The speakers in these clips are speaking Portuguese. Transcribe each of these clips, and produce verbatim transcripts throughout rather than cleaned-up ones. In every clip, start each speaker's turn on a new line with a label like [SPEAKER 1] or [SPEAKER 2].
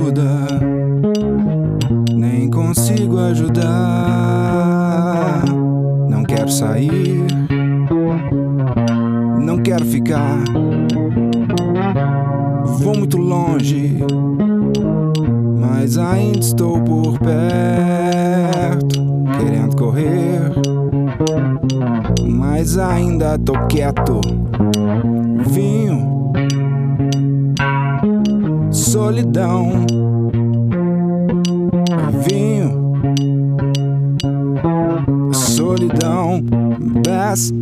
[SPEAKER 1] ajuda, nem consigo ajudar. Não quero sair, não quero ficar. Vou muito longe, mas ainda estou por perto, querendo correr, mas ainda tô quieto. Vinho, solidão. Vinho, solidão. Bass.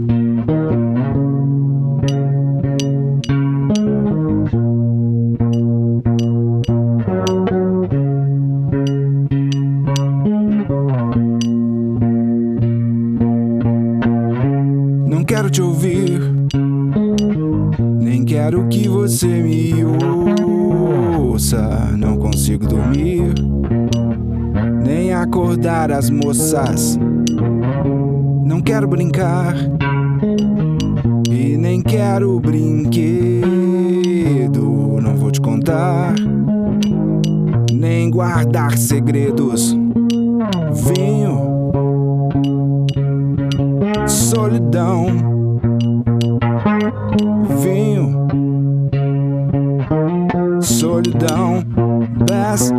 [SPEAKER 1] Não quero te ouvir, nem quero que você me ouça. Não consigo dormir, nem acordar as moças. Não quero brincar, e nem quero brinquedo. Não vou te contar, nem guardar segredos. Vinho, solidão. Vinho, solidão. Bass.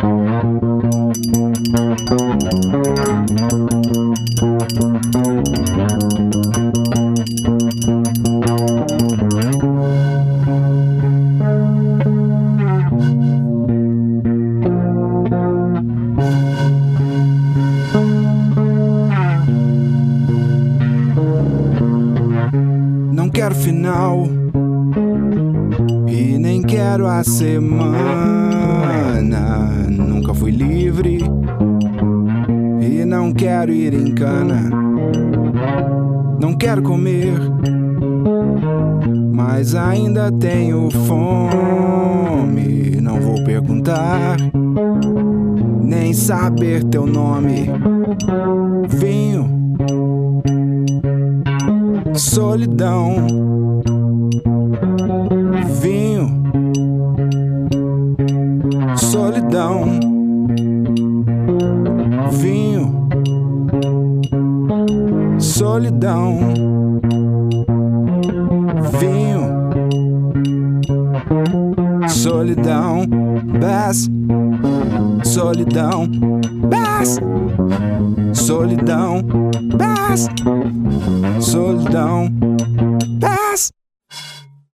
[SPEAKER 1] Não quero final, e nem quero a semana. Nunca fui livre, e não quero ir em cana. Não quero comer, mas ainda tenho fome. Não vou perguntar, nem saber teu nome. Vinho, solidão. Vinho, solidão. Vinho, solidão. Vinho, solidão. Bass. Solidão. Bass. Solidão. Bass. Solidão.